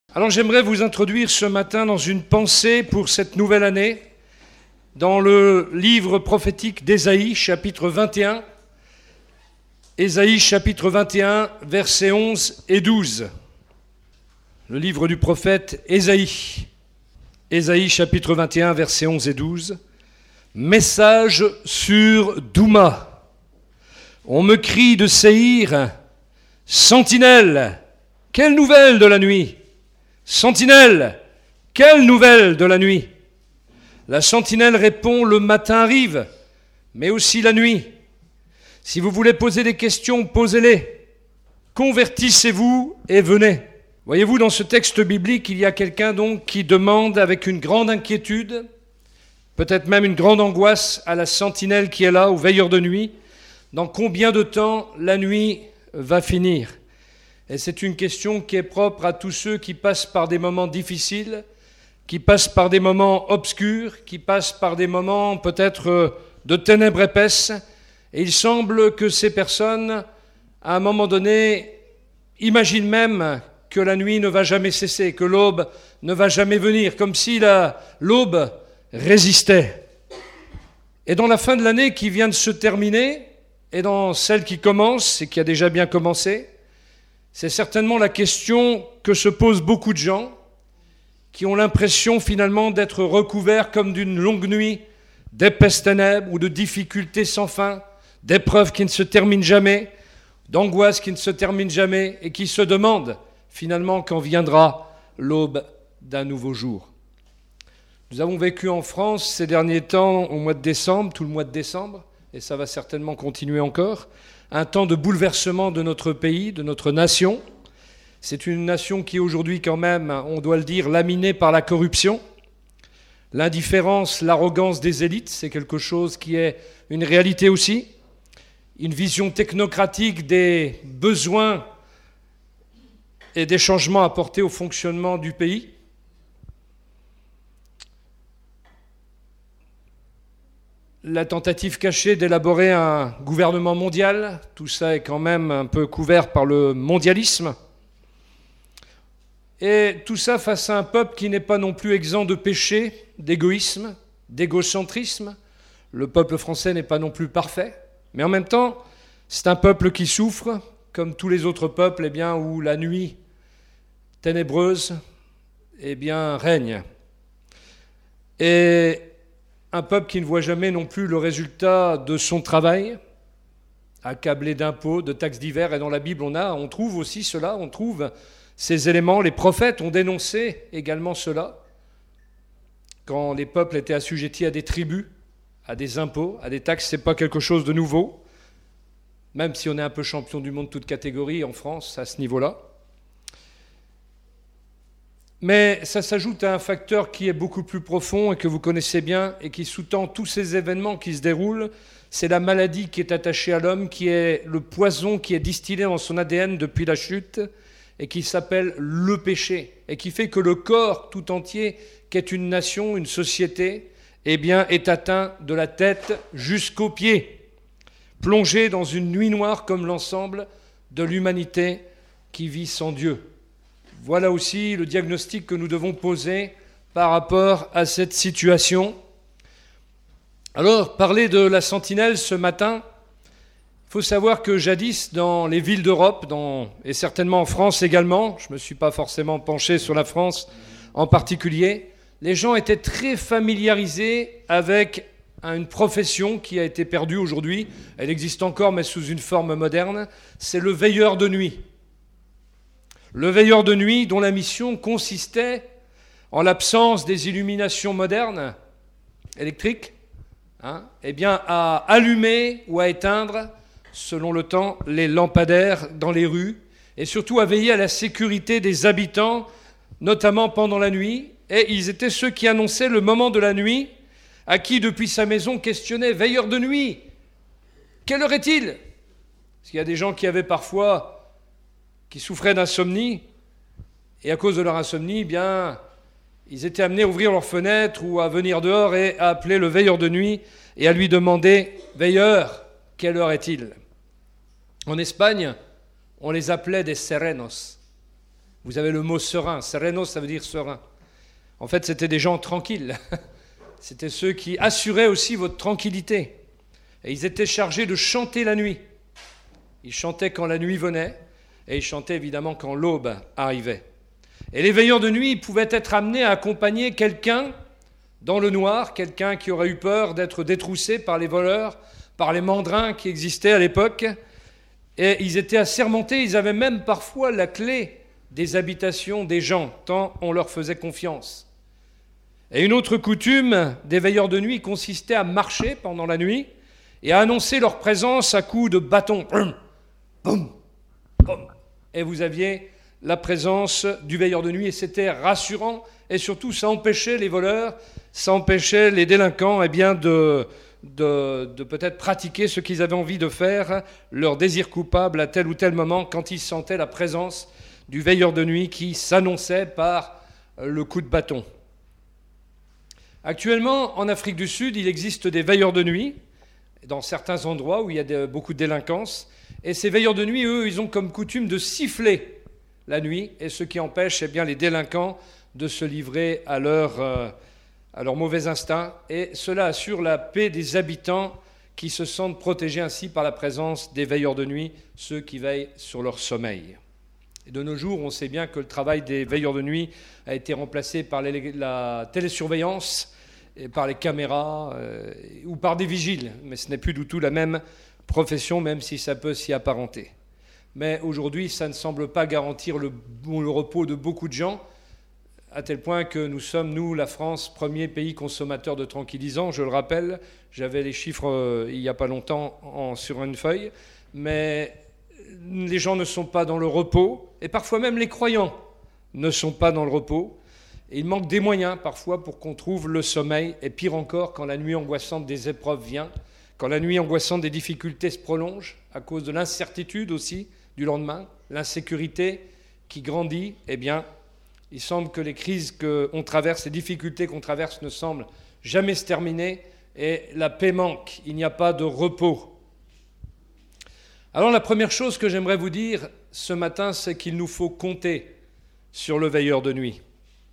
Alors j'aimerais vous introduire ce matin dans une pensée pour cette nouvelle année, dans le livre prophétique d'Ésaïe, chapitre 21. Ésaïe, chapitre 21, versets 11 et 12. Le livre du prophète Ésaïe. Ésaïe, chapitre 21, versets 11 et 12. Message sur Douma. On me crie de Séhir, sentinelle, quelle nouvelle de la nuit ? Sentinelle, quelle nouvelle de la nuit ? La sentinelle répond, le matin arrive, mais aussi la nuit. Si vous voulez poser des questions, posez-les. Convertissez-vous et venez. Voyez-vous, dans ce texte biblique, il y a quelqu'un donc qui demande avec une grande inquiétude, peut-être même une grande angoisse à la sentinelle qui est là, au veilleur de nuit, dans combien de temps la nuit va finir ? Et c'est une question qui est propre à tous ceux qui passent par des moments difficiles, qui passent par des moments obscurs, qui passent par des moments peut-être de ténèbres épaisses. Et il semble que ces personnes, à un moment donné, imaginent même que la nuit ne va jamais cesser, que l'aube ne va jamais venir, comme si l'aube résistait. Et dans la fin de l'année qui vient de se terminer, et dans celle qui commence, et qui a déjà bien commencé, c'est certainement la question que se posent beaucoup de gens qui ont l'impression finalement d'être recouverts comme d'une longue nuit d'épaisses ténèbres ou de difficultés sans fin, d'épreuves qui ne se terminent jamais, d'angoisses qui ne se terminent jamais et qui se demandent finalement quand viendra l'aube d'un nouveau jour. Nous avons vécu en France ces derniers temps, au mois de décembre, tout le mois de décembre, et ça va certainement continuer encore, un temps de bouleversement de notre pays, de notre nation. C'est une nation qui est aujourd'hui quand même, on doit le dire, laminée par la corruption. L'indifférence, l'arrogance des élites, c'est quelque chose qui est une réalité aussi. Une vision technocratique des besoins et des changements apportés au fonctionnement du pays. La tentative cachée d'élaborer un gouvernement mondial, tout ça est quand même un peu couvert par le mondialisme. Et tout ça face à un peuple qui n'est pas non plus exempt de péché, d'égoïsme, d'égocentrisme. Le peuple français n'est pas non plus parfait, mais en même temps, c'est un peuple qui souffre, comme tous les autres peuples, où la nuit ténébreuse règne. Et un peuple qui ne voit jamais non plus le résultat de son travail, accablé d'impôts, de taxes divers. Et dans la Bible, on trouve aussi cela, on trouve ces éléments. Les prophètes ont dénoncé également cela. Quand les peuples étaient assujettis à des tribus, à des impôts, à des taxes, ce n'est pas quelque chose de nouveau. Même si on est un peu champion du monde toute catégorie en France, à ce niveau-là. Mais ça s'ajoute à un facteur qui est beaucoup plus profond et que vous connaissez bien et qui sous-tend tous ces événements qui se déroulent. C'est la maladie qui est attachée à l'homme, qui est le poison qui est distillé dans son ADN depuis la chute et qui s'appelle le péché et qui fait que le corps tout entier, qui est une nation, une société, est atteint de la tête jusqu'aux pieds, plongé dans une nuit noire comme l'ensemble de l'humanité qui vit sans Dieu. Voilà aussi le diagnostic que nous devons poser par rapport à cette situation. Alors, parler de la sentinelle ce matin, il faut savoir que jadis, dans les villes d'Europe, et certainement en France également, je ne me suis pas forcément penché sur la France en particulier, les gens étaient très familiarisés avec une profession qui a été perdue aujourd'hui. Elle existe encore, mais sous une forme moderne. C'est le veilleur de nuit. Le veilleur de nuit dont la mission consistait, en l'absence des illuminations modernes, électriques, à allumer ou à éteindre, selon le temps, les lampadaires dans les rues, et surtout à veiller à la sécurité des habitants, notamment pendant la nuit. Et ils étaient ceux qui annonçaient le moment de la nuit, à qui, depuis sa maison, questionnait « Veilleur de nuit, quelle heure est-il » Parce qu'il y a des gens qui avaient parfois... qui souffraient d'insomnie, et à cause de leur insomnie, ils étaient amenés à ouvrir leurs fenêtres ou à venir dehors et à appeler le veilleur de nuit et à lui demander « Veilleur, quelle heure est-il » En Espagne, on les appelait des serenos. Vous avez le mot serein. Sereno, ça veut dire serein. En fait, c'était des gens tranquilles. C'était ceux qui assuraient aussi votre tranquillité. Et ils étaient chargés de chanter la nuit. Ils chantaient quand la nuit venait, et ils chantaient évidemment quand l'aube arrivait. Et les veilleurs de nuit pouvaient être amenés à accompagner quelqu'un dans le noir, quelqu'un qui aurait eu peur d'être détroussé par les voleurs, par les mandrins qui existaient à l'époque. Et ils étaient assermentés, ils avaient même parfois la clé des habitations des gens, tant on leur faisait confiance. Et une autre coutume des veilleurs de nuit consistait à marcher pendant la nuit et à annoncer leur présence à coups de bâton. Boum, boum. Et vous aviez la présence du veilleur de nuit et c'était rassurant et surtout ça empêchait les voleurs, ça empêchait les délinquants de peut-être pratiquer ce qu'ils avaient envie de faire, leur désir coupable à tel ou tel moment quand ils sentaient la présence du veilleur de nuit qui s'annonçait par le coup de bâton. Actuellement, en Afrique du Sud, il existe des veilleurs de nuit dans certains endroits où il y a beaucoup de délinquance. Et ces veilleurs de nuit, eux, ils ont comme coutume de siffler la nuit, et ce qui empêche les délinquants de se livrer à leur mauvais instinct. Et cela assure la paix des habitants qui se sentent protégés ainsi par la présence des veilleurs de nuit, ceux qui veillent sur leur sommeil. Et de nos jours, on sait bien que le travail des veilleurs de nuit a été remplacé par la télésurveillance, et par les caméras ou par des vigiles. Mais ce n'est plus du tout la même profession, même si ça peut s'y apparenter. Mais aujourd'hui, ça ne semble pas garantir le repos de beaucoup de gens, à tel point que nous sommes, nous, la France, premier pays consommateur de tranquillisants. Je le rappelle, j'avais les chiffres il n'y a pas longtemps sur une feuille, mais les gens ne sont pas dans le repos, et parfois même les croyants ne sont pas dans le repos. Et il manque des moyens parfois pour qu'on trouve le sommeil, et pire encore quand la nuit angoissante des épreuves vient, quand la nuit angoissante des difficultés se prolonge, à cause de l'incertitude aussi du lendemain, l'insécurité qui grandit, il semble que les crises qu'on traverse, les difficultés qu'on traverse ne semblent jamais se terminer, et la paix manque, il n'y a pas de repos. Alors la première chose que j'aimerais vous dire ce matin, c'est qu'il nous faut compter sur le veilleur de nuit.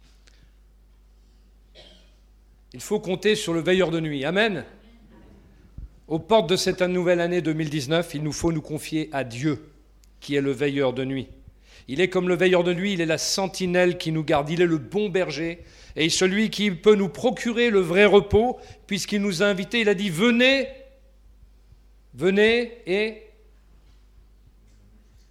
Il faut compter sur le veilleur de nuit. Amen. Aux portes de cette nouvelle année 2019, il nous faut nous confier à Dieu, qui est le veilleur de nuit. Il est comme le veilleur de nuit, il est la sentinelle qui nous garde, il est le bon berger, et celui qui peut nous procurer le vrai repos, puisqu'il nous a invités, il a dit « Venez, venez et... » Pardon ?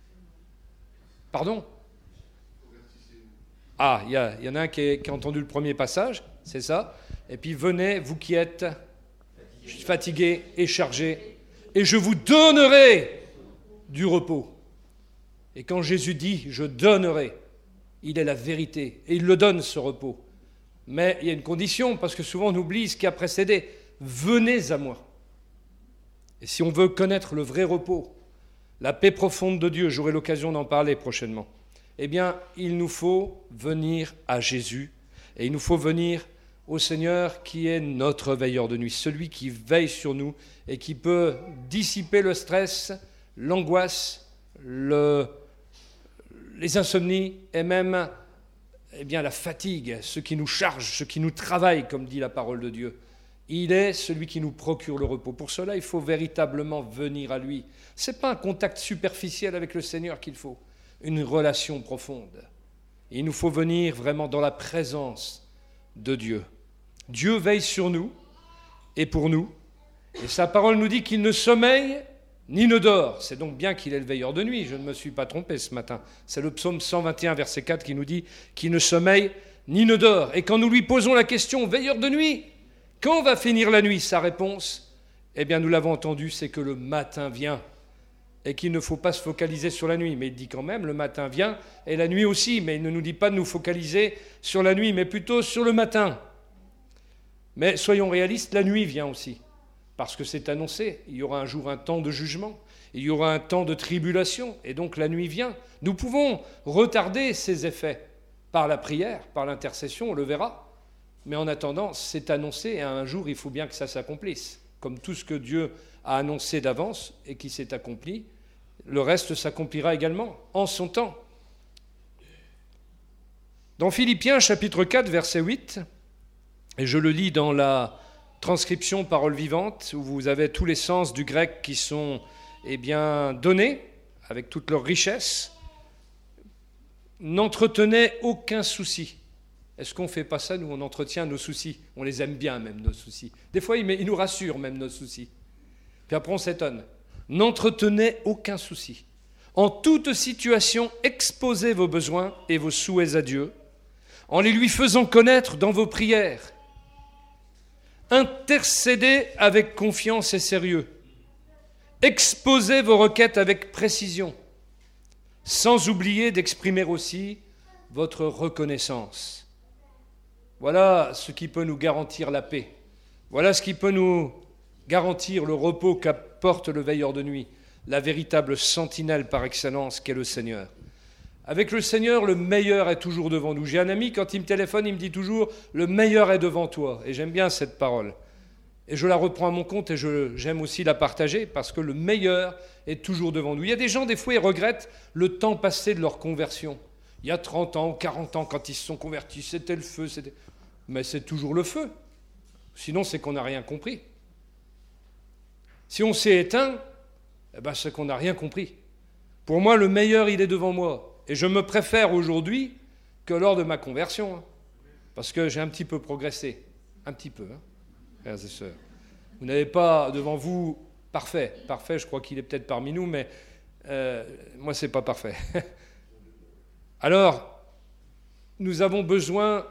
Ah, il y en a un qui a entendu le premier passage, c'est ça. Et puis venez, vous qui êtes fatigués et chargés, et je vous donnerai du repos. Et quand Jésus dit « je donnerai », il est la vérité, et il le donne ce repos. Mais il y a une condition, parce que souvent on oublie ce qui a précédé. Venez à moi. Et si on veut connaître le vrai repos, la paix profonde de Dieu, j'aurai l'occasion d'en parler prochainement, il nous faut venir à Jésus, et il nous faut venir au Seigneur qui est notre veilleur de nuit, celui qui veille sur nous et qui peut dissiper le stress, l'angoisse, les insomnies et même la fatigue, ce qui nous charge, ce qui nous travaille, comme dit la parole de Dieu. Il est celui qui nous procure le repos. Pour cela, il faut véritablement venir à lui. Ce n'est pas un contact superficiel avec le Seigneur qu'il faut, une relation profonde. Il nous faut venir vraiment dans la présence de Dieu. Dieu veille sur nous et pour nous, et sa parole nous dit qu'il ne sommeille ni ne dort. C'est donc bien qu'il est le veilleur de nuit, je ne me suis pas trompé ce matin. C'est le psaume 121, verset 4 qui nous dit qu'il ne sommeille ni ne dort. Et quand nous lui posons la question, veilleur de nuit, quand va finir la nuit ? Sa réponse, nous l'avons entendu, c'est que le matin vient et qu'il ne faut pas se focaliser sur la nuit. Mais il dit quand même, le matin vient et la nuit aussi, mais il ne nous dit pas de nous focaliser sur la nuit, mais plutôt sur le matin. Mais soyons réalistes, la nuit vient aussi, parce que c'est annoncé. Il y aura un jour un temps de jugement, il y aura un temps de tribulation, et donc la nuit vient. Nous pouvons retarder ces effets par la prière, par l'intercession, on le verra. Mais en attendant, c'est annoncé, et un jour, il faut bien que ça s'accomplisse. Comme tout ce que Dieu a annoncé d'avance et qui s'est accompli, le reste s'accomplira également, en son temps. Dans Philippiens chapitre 4, verset 8, et je le lis dans la transcription Parole vivante, où vous avez tous les sens du grec qui sont donnés, avec toute leur richesse, n'entretenez aucun souci. Est-ce qu'on ne fait pas ça, nous, on entretient nos soucis? On les aime bien, même, nos soucis. Des fois, ils nous rassurent, même, nos soucis. Puis après, on s'étonne. N'entretenez aucun souci. En toute situation, exposez vos besoins et vos souhaits à Dieu, en les lui faisant connaître dans vos prières. Intercédez avec confiance et sérieux. Exposez vos requêtes avec précision, sans oublier d'exprimer aussi votre reconnaissance. Voilà ce qui peut nous garantir la paix. Voilà ce qui peut nous garantir le repos qu'apporte le veilleur de nuit, la véritable sentinelle par excellence qu'est le Seigneur. Avec le Seigneur, le meilleur est toujours devant nous. J'ai un ami, quand il me téléphone, il me dit toujours « le meilleur est devant toi ». Et j'aime bien cette parole. Et je la reprends à mon compte et j'aime aussi la partager parce que le meilleur est toujours devant nous. Il y a des gens, des fois, ils regrettent le temps passé de leur conversion. Il y a 30 ans, 40 ans, quand ils se sont convertis, c'était le feu. Mais c'est toujours le feu. Sinon, c'est qu'on n'a rien compris. Si on s'est éteint, c'est qu'on n'a rien compris. Pour moi, le meilleur, il est devant moi. Et je me préfère aujourd'hui que lors de ma conversion. Parce que j'ai un petit peu progressé. Un petit peu, frères et sœurs. Vous n'avez pas devant vous parfait. Parfait, je crois qu'il est peut-être parmi nous, mais moi, ce n'est pas parfait. Alors, nous avons besoin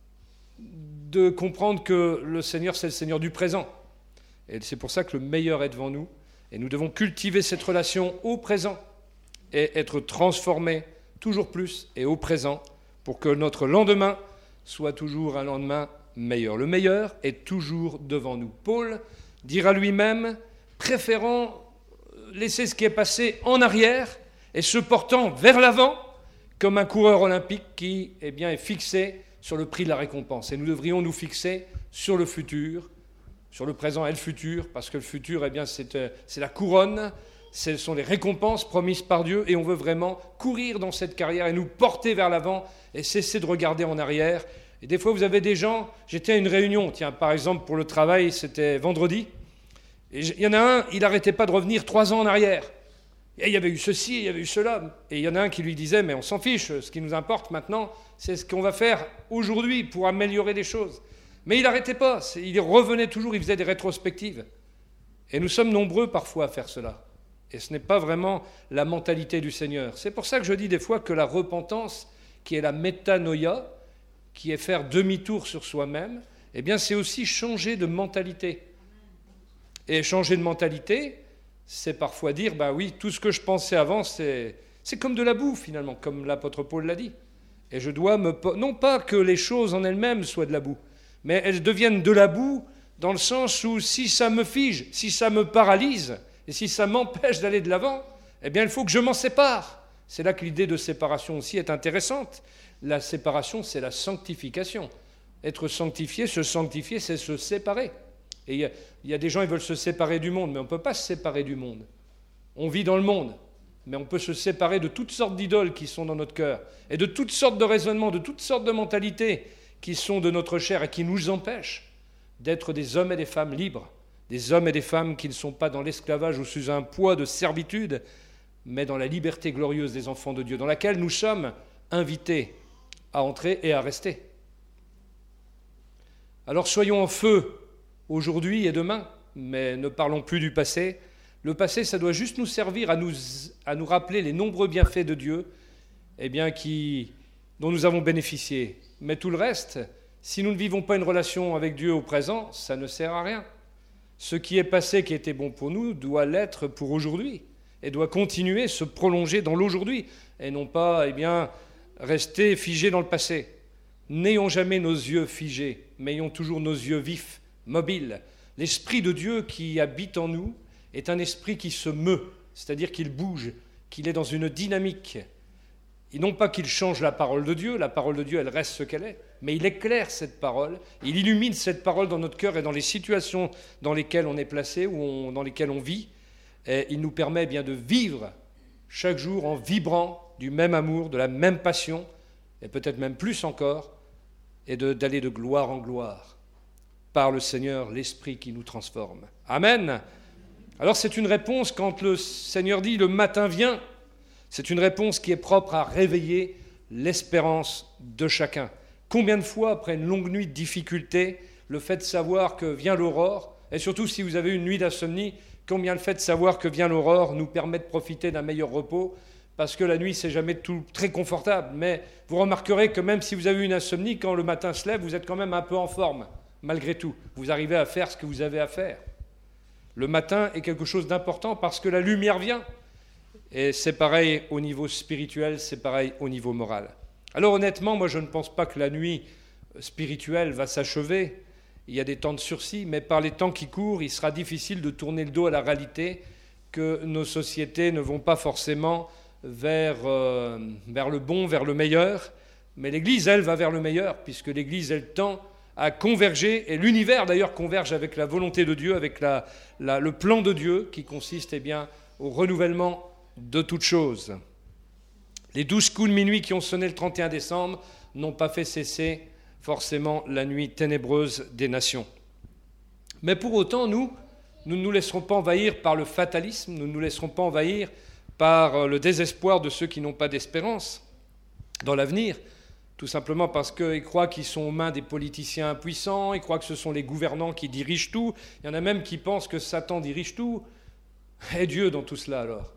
de comprendre que le Seigneur, c'est le Seigneur du présent. Et c'est pour ça que le meilleur est devant nous. Et nous devons cultiver cette relation au présent et être transformés toujours plus et au présent pour que notre lendemain soit toujours un lendemain meilleur. Le meilleur est toujours devant nous. Paul dira lui-même, préférant laisser ce qui est passé en arrière et se portant vers l'avant comme un coureur olympique qui est fixé sur le prix de la récompense. Et nous devrions nous fixer sur le futur, sur le présent et le futur, parce que le futur, c'est la couronne, ce sont les récompenses promises par Dieu, et on veut vraiment courir dans cette carrière et nous porter vers l'avant et cesser de regarder en arrière. Et des fois, vous avez des gens, j'étais à une réunion, par exemple, pour le travail, c'était vendredi, et il y en a un, il n'arrêtait pas de revenir 3 ans en arrière. Et il y avait eu ceci, il y avait eu cela. Et il y en a un qui lui disait, mais on s'en fiche, ce qui nous importe maintenant, c'est ce qu'on va faire aujourd'hui pour améliorer les choses. Mais il n'arrêtait pas, il revenait toujours, il faisait des rétrospectives. Et nous sommes nombreux parfois à faire cela. Et ce n'est pas vraiment la mentalité du Seigneur. C'est pour ça que je dis des fois que la repentance, qui est la métanoïa, qui est faire demi-tour sur soi-même, c'est aussi changer de mentalité. Et changer de mentalité, c'est parfois dire, oui, tout ce que je pensais avant, c'est comme de la boue, finalement, comme l'apôtre Paul l'a dit. Et je dois non pas que les choses en elles-mêmes soient de la boue, mais elles deviennent de la boue dans le sens où si ça me fige, si ça me paralyse, et si ça m'empêche d'aller de l'avant, il faut que je m'en sépare. C'est là que l'idée de séparation aussi est intéressante. La séparation, c'est la sanctification. Être sanctifié, se sanctifier, c'est se séparer. Et il y a des gens qui veulent se séparer du monde, mais on ne peut pas se séparer du monde. On vit dans le monde, mais on peut se séparer de toutes sortes d'idoles qui sont dans notre cœur, et de toutes sortes de raisonnements, de toutes sortes de mentalités qui sont de notre chair et qui nous empêchent d'être des hommes et des femmes libres, des hommes et des femmes qui ne sont pas dans l'esclavage ou sous un poids de servitude, mais dans la liberté glorieuse des enfants de Dieu, dans laquelle nous sommes invités à entrer et à rester. Alors soyons en feu aujourd'hui et demain, mais ne parlons plus du passé. Le passé, ça doit juste nous servir à nous rappeler les nombreux bienfaits de Dieu dont nous avons bénéficié. Mais tout le reste, si nous ne vivons pas une relation avec Dieu au présent, ça ne sert à rien. Ce qui est passé, qui était bon pour nous, doit l'être pour aujourd'hui et doit continuer, se prolonger dans l'aujourd'hui et non pas rester figé dans le passé. N'ayons jamais nos yeux figés, mais ayons toujours nos yeux vifs, mobiles. L'Esprit de Dieu qui habite en nous est un esprit qui se meut, c'est-à-dire qu'il bouge, qu'il est dans une dynamique. Et non pas qu'il change la parole de Dieu, elle reste ce qu'elle est, mais il éclaire cette parole, il illumine cette parole dans notre cœur et dans les situations dans lesquelles on est placé ou dans lesquelles on vit. Et il nous permet de vivre chaque jour en vibrant du même amour, de la même passion, et peut-être même plus encore, est d'aller de gloire en gloire, par le Seigneur, l'Esprit qui nous transforme. Amen. Alors c'est une réponse quand le Seigneur dit « le matin vient », c'est une réponse qui est propre à réveiller l'espérance de chacun. Combien de fois, après une longue nuit de difficultés, le fait de savoir que vient l'aurore, et surtout si vous avez une nuit d'insomnie, combien le fait de savoir que vient l'aurore nous permet de profiter d'un meilleur repos, parce que la nuit, c'est jamais tout très confortable. Mais vous remarquerez que même si vous avez une insomnie, quand le matin se lève, vous êtes quand même un peu en forme, malgré tout. Vous arrivez à faire ce que vous avez à faire. Le matin est quelque chose d'important parce que la lumière vient. Et c'est pareil au niveau spirituel, c'est pareil au niveau moral. Alors honnêtement, moi je ne pense pas que la nuit spirituelle va s'achever. Il y a des temps de sursis, mais par les temps qui courent, il sera difficile de tourner le dos à la réalité que nos sociétés ne vont pas forcément vers le bon, vers le meilleur. Mais l'Église, elle, va vers le meilleur, puisque l'Église, elle tend à converger, et l'univers d'ailleurs converge avec la volonté de Dieu, avec le plan de Dieu, qui consiste au renouvellement de toutes choses. Les 12 coups de minuit qui ont sonné le 31 décembre n'ont pas fait cesser forcément la nuit ténébreuse des nations. Mais pour autant, nous ne nous laisserons pas envahir par le fatalisme, nous ne nous laisserons pas envahir par le désespoir de ceux qui n'ont pas d'espérance dans l'avenir, tout simplement parce qu'ils croient qu'ils sont aux mains des politiciens impuissants, ils croient que ce sont les gouvernants qui dirigent tout, il y en a même qui pensent que Satan dirige tout. Et Dieu dans tout cela alors?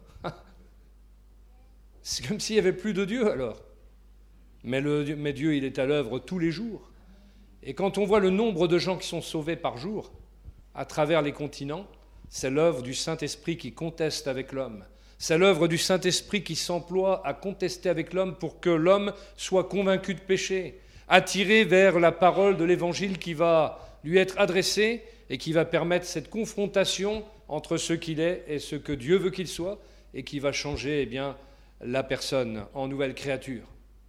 C'est comme s'il n'y avait plus de Dieu alors. Mais Dieu, il est à l'œuvre tous les jours. Et quand on voit le nombre de gens qui sont sauvés par jour, à travers les continents, c'est l'œuvre du Saint-Esprit qui conteste avec l'homme. C'est l'œuvre du Saint-Esprit qui s'emploie à contester avec l'homme pour que l'homme soit convaincu de péché, attiré vers la parole de l'Évangile qui va lui être adressée et qui va permettre cette confrontation entre ce qu'il est et ce que Dieu veut qu'il soit, et qui va changer la personne en nouvelle créature.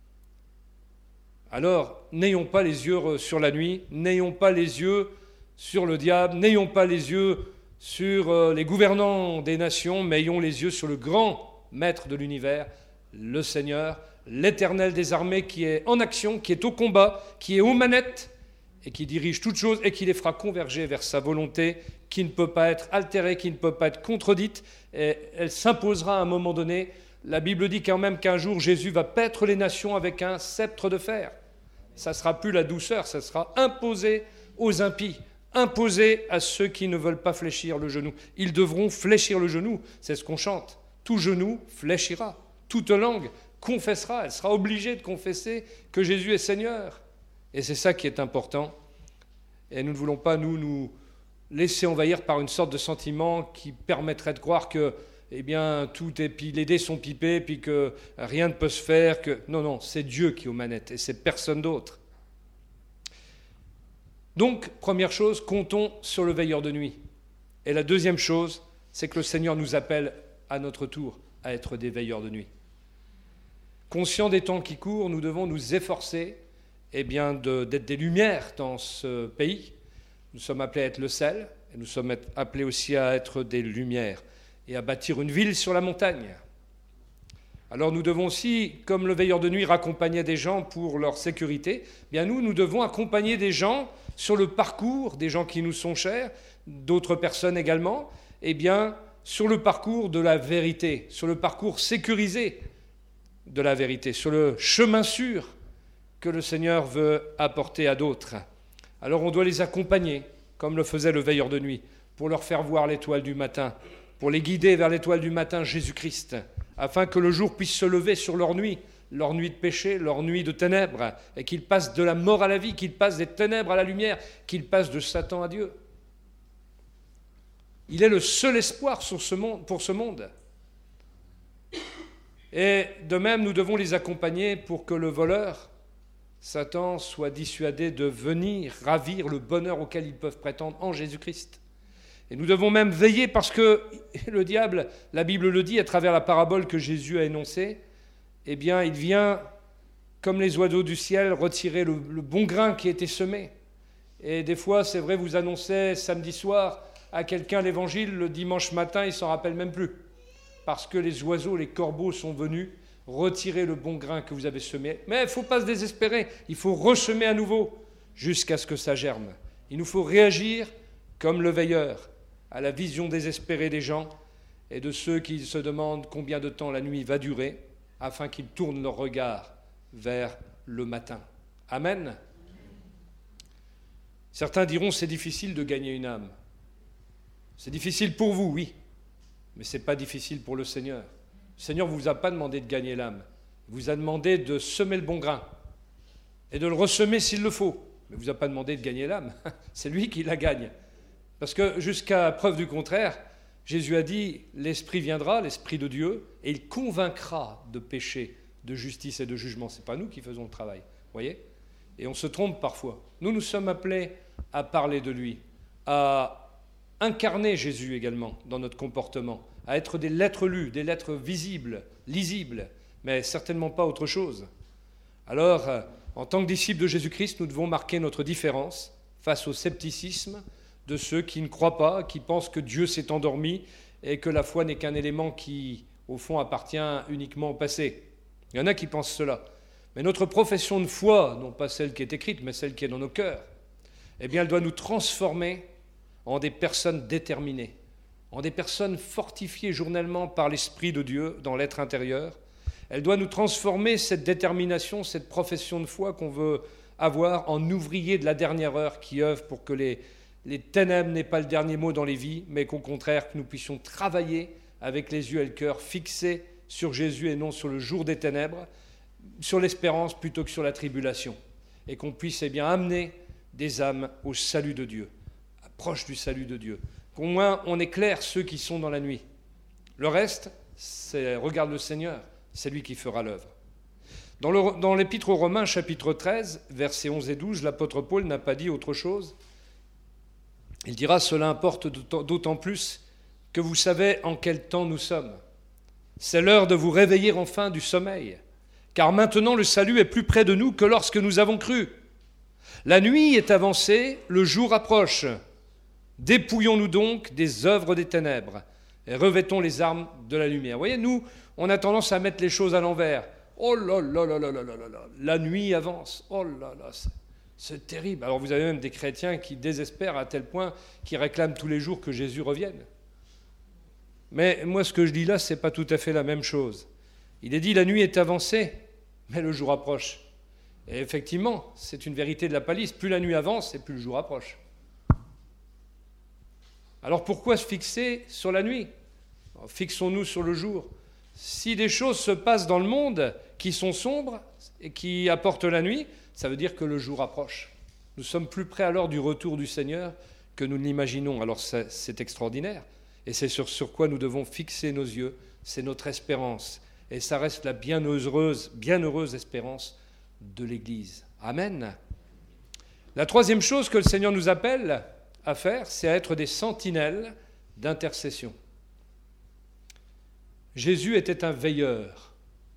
Alors, n'ayons pas les yeux sur la nuit, n'ayons pas les yeux sur le diable, n'ayons pas les yeux sur les gouvernants des nations, mais ayons les yeux sur le grand maître de l'univers, le Seigneur, l'Éternel des armées qui est en action, qui est au combat, qui est aux manettes et qui dirige toutes choses et qui les fera converger vers sa volonté qui ne peut pas être altérée, qui ne peut pas être contredite, et elle s'imposera à un moment donné. La Bible dit quand même qu'un jour Jésus va paître les nations avec un sceptre de fer. Ça ne sera plus la douceur, ça sera imposé aux impies, imposé à ceux qui ne veulent pas fléchir le genou. Ils devront fléchir le genou, c'est ce qu'on chante. Tout genou fléchira, toute langue confessera, elle sera obligée de confesser que Jésus est Seigneur. Et c'est ça qui est important. Et nous ne voulons pas nous laisser envahir par une sorte de sentiment qui permettrait de croire que tout est, puis les dés sont pipés, puis que rien ne peut se faire. Non, c'est Dieu qui est aux manettes, et c'est personne d'autre. Donc, première chose, comptons sur le veilleur de nuit. Et la deuxième chose, c'est que le Seigneur nous appelle à notre tour à être des veilleurs de nuit. Conscients des temps qui courent, nous devons nous efforcer d'être des lumières dans ce pays. Nous sommes appelés à être le sel, et nous sommes appelés aussi à être des lumières et à bâtir une ville sur la montagne. Alors nous devons aussi, comme le veilleur de nuit raccompagnait des gens pour leur sécurité, nous devons accompagner des gens sur le parcours, des gens qui nous sont chers, d'autres personnes également, sur le parcours de la vérité, sur le parcours sécurisé de la vérité, sur le chemin sûr que le Seigneur veut apporter à d'autres. Alors on doit les accompagner, comme le faisait le veilleur de nuit, pour leur faire voir l'étoile du matin, pour les guider vers l'étoile du matin, Jésus-Christ, afin que le jour puisse se lever sur leur nuit de péché, leur nuit de ténèbres, et qu'ils passent de la mort à la vie, qu'ils passent des ténèbres à la lumière, qu'ils passent de Satan à Dieu. Il est le seul espoir pour ce monde. Et de même, nous devons les accompagner pour que le voleur, Satan, soit dissuadé de venir ravir le bonheur auquel ils peuvent prétendre en Jésus-Christ. Et nous devons même veiller parce que le diable, la Bible le dit à travers la parabole que Jésus a énoncée, il vient, comme les oiseaux du ciel, retirer le bon grain qui a été semé. Et des fois, c'est vrai, vous annoncez samedi soir à quelqu'un l'évangile, le dimanche matin, il ne s'en rappelle même plus. Parce que les oiseaux, les corbeaux sont venus retirer le bon grain que vous avez semé. Mais il ne faut pas se désespérer, il faut ressemer à nouveau jusqu'à ce que ça germe. Il nous faut réagir comme le veilleur à la vision désespérée des gens et de ceux qui se demandent combien de temps la nuit va durer, afin qu'ils tournent leur regard vers le matin. Amen. Certains diront c'est difficile de gagner une âme. C'est difficile pour vous, oui, mais ce n'est pas difficile pour le Seigneur. Le Seigneur ne vous a pas demandé de gagner l'âme. Il vous a demandé de semer le bon grain et de le ressemer s'il le faut. Mais il ne vous a pas demandé de gagner l'âme. C'est lui qui la gagne. Parce que jusqu'à preuve du contraire, Jésus a dit « L'Esprit viendra, l'Esprit de Dieu, et il convaincra de péché, de justice et de jugement. » Ce n'est pas nous qui faisons le travail, voyez ? Et on se trompe parfois. Nous sommes appelés à parler de lui, à incarner Jésus également dans notre comportement, à être des lettres lues, des lettres visibles, lisibles, mais certainement pas autre chose. Alors, en tant que disciples de Jésus-Christ, nous devons marquer notre différence face au scepticisme de ceux qui ne croient pas, qui pensent que Dieu s'est endormi et que la foi n'est qu'un élément qui, au fond, appartient uniquement au passé. Il y en a qui pensent cela. Mais notre profession de foi, non pas celle qui est écrite, mais celle qui est dans nos cœurs, eh bien, elle doit nous transformer en des personnes déterminées, en des personnes fortifiées journellement par l'Esprit de Dieu dans l'être intérieur. Elle doit nous transformer, cette détermination, cette profession de foi qu'on veut avoir, en ouvriers de la dernière heure qui œuvrent pour que les ténèbres n'aient pas le dernier mot dans les vies, mais qu'au contraire, que nous puissions travailler avec les yeux et le cœur fixés sur Jésus et non sur le jour des ténèbres, sur l'espérance plutôt que sur la tribulation, et qu'on puisse amener des âmes au salut de Dieu, proche du salut de Dieu, qu'au moins on éclaire ceux qui sont dans la nuit. Le reste, regarde le Seigneur, c'est lui qui fera l'œuvre. Dans l'Épître aux Romains, chapitre 13, versets 11 et 12, l'apôtre Paul n'a pas dit autre chose. Il dira « Cela importe d'autant plus que vous savez en quel temps nous sommes. C'est l'heure de vous réveiller enfin du sommeil, car maintenant le salut est plus près de nous que lorsque nous avons cru. La nuit est avancée, le jour approche. Dépouillons-nous donc des œuvres des ténèbres et revêtons les armes de la lumière. » Vous voyez, nous, on a tendance à mettre les choses à l'envers. Oh là là là là là là là, la nuit avance. Oh là là, c'est terrible. Alors vous avez même des chrétiens qui désespèrent à tel point qu'ils réclament tous les jours que Jésus revienne. Mais moi, ce que je dis là, ce n'est pas tout à fait la même chose. Il est dit, la nuit est avancée, mais le jour approche. Et effectivement, c'est une vérité de la palisse. Plus la nuit avance, et plus le jour approche. Alors pourquoi se fixer sur la nuit ? Fixons-nous sur le jour. Si des choses se passent dans le monde qui sont sombres et qui apportent la nuit, ça veut dire que le jour approche. Nous sommes plus près alors du retour du Seigneur que nous ne l'imaginons. Alors c'est extraordinaire. Et c'est sur quoi nous devons fixer nos yeux. C'est notre espérance. Et ça reste la bienheureuse espérance de l'Église. Amen. La troisième chose que le Seigneur nous appelle à faire, c'est à être des sentinelles d'intercession. Jésus était un veilleur.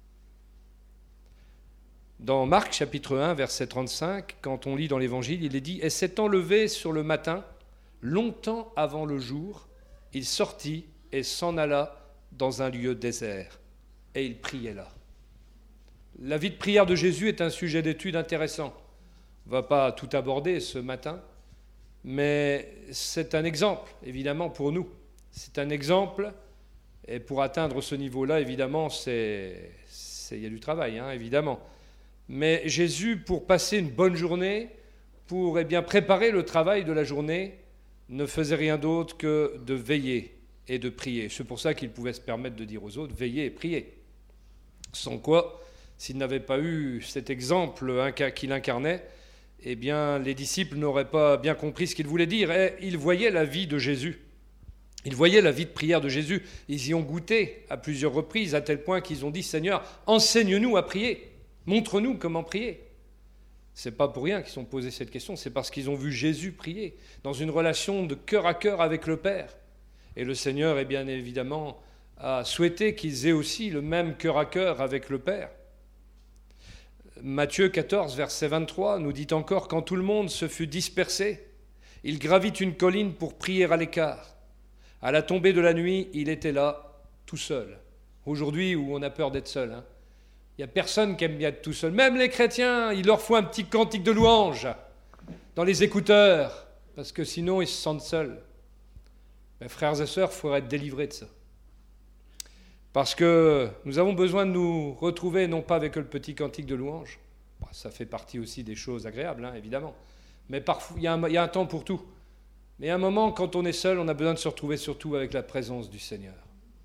Dans Marc, chapitre 1, verset 35, quand on lit dans l'Évangile, il est dit « Et s'étant levé sur le matin, longtemps avant le jour, il sortit et s'en alla dans un lieu désert. Et il priait là. » La vie de prière de Jésus est un sujet d'étude intéressant. On ne va pas tout aborder ce matin, mais c'est un exemple, évidemment, pour nous. C'est un exemple, et pour atteindre ce niveau-là, évidemment, il y a du travail, évidemment. Mais Jésus, pour passer une bonne journée, pour préparer le travail de la journée, ne faisait rien d'autre que de veiller et de prier. C'est pour ça qu'il pouvait se permettre de dire aux autres, veillez et priez. Sans quoi, s'il n'avait pas eu cet exemple qu'il incarnait, eh bien, les disciples n'auraient pas bien compris ce qu'il voulait dire. Et ils voyaient la vie de Jésus. Ils voyaient la vie de prière de Jésus. Ils y ont goûté à plusieurs reprises, à tel point qu'ils ont dit « Seigneur, enseigne-nous à prier. Montre-nous comment prier. » Ce n'est pas pour rien qu'ils ont posé cette question, c'est parce qu'ils ont vu Jésus prier dans une relation de cœur à cœur avec le Père. Et le Seigneur, bien évidemment, a souhaité qu'ils aient aussi le même cœur à cœur avec le Père. Matthieu 14, verset 23, nous dit encore « Quand tout le monde se fut dispersé, il gravit une colline pour prier à l'écart. À la tombée de la nuit, il était là, tout seul. » Aujourd'hui, où on a peur d'être seul, Il n'y a personne qui aime bien être tout seul. Même les chrétiens, il leur faut un petit cantique de louange dans les écouteurs, parce que sinon ils se sentent seuls. Mes frères et sœurs, il faudrait être délivrés de ça. Parce que nous avons besoin de nous retrouver, non pas avec le petit cantique de louange. Ça fait partie aussi des choses agréables, évidemment. Mais parfois, il y a un temps pour tout. Mais à un moment, quand on est seul, on a besoin de se retrouver surtout avec la présence du Seigneur.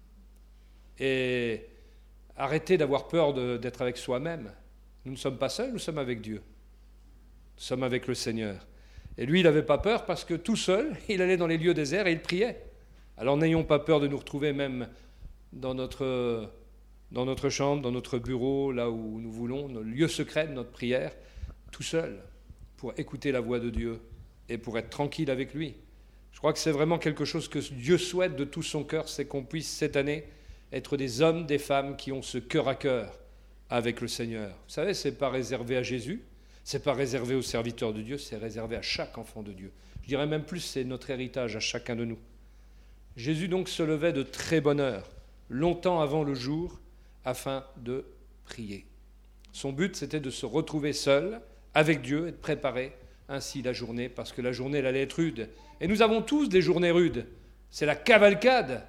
Et arrêtez d'avoir peur d'être avec soi-même. Nous ne sommes pas seuls, nous sommes avec Dieu. Nous sommes avec le Seigneur. Et lui, il n'avait pas peur parce que tout seul, il allait dans les lieux déserts et il priait. Alors n'ayons pas peur de nous retrouver même dans notre chambre, dans notre bureau, là où nous voulons, nos lieux secrets de notre prière, tout seul, pour écouter la voix de Dieu et pour être tranquille avec lui. Je crois que c'est vraiment quelque chose que Dieu souhaite de tout son cœur, c'est qu'on puisse cette année être des hommes, des femmes qui ont ce cœur à cœur avec le Seigneur. Vous savez, ce n'est pas réservé à Jésus, ce n'est pas réservé aux serviteurs de Dieu, c'est réservé à chaque enfant de Dieu. Je dirais même plus, c'est notre héritage à chacun de nous. Jésus donc se levait de très bonne heure, longtemps avant le jour, afin de prier. Son but, c'était de se retrouver seul avec Dieu et de préparer ainsi la journée, parce que la journée, elle allait être rude. Et nous avons tous des journées rudes. C'est la cavalcade.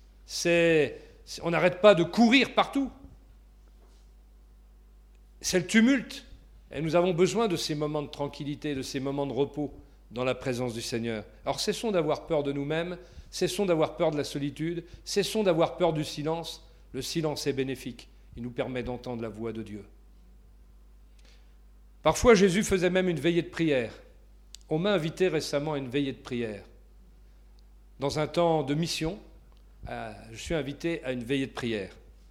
On n'arrête pas de courir partout. C'est le tumulte. Et nous avons besoin de ces moments de tranquillité, de ces moments de repos dans la présence du Seigneur. Alors cessons d'avoir peur de nous-mêmes, cessons d'avoir peur de la solitude, cessons d'avoir peur du silence. Le silence est bénéfique. Il nous permet d'entendre la voix de Dieu. Parfois, Jésus faisait même une veillée de prière. On m'a invité récemment à une veillée de prière. Dans un temps de mission, je suis invité à une veillée de prière.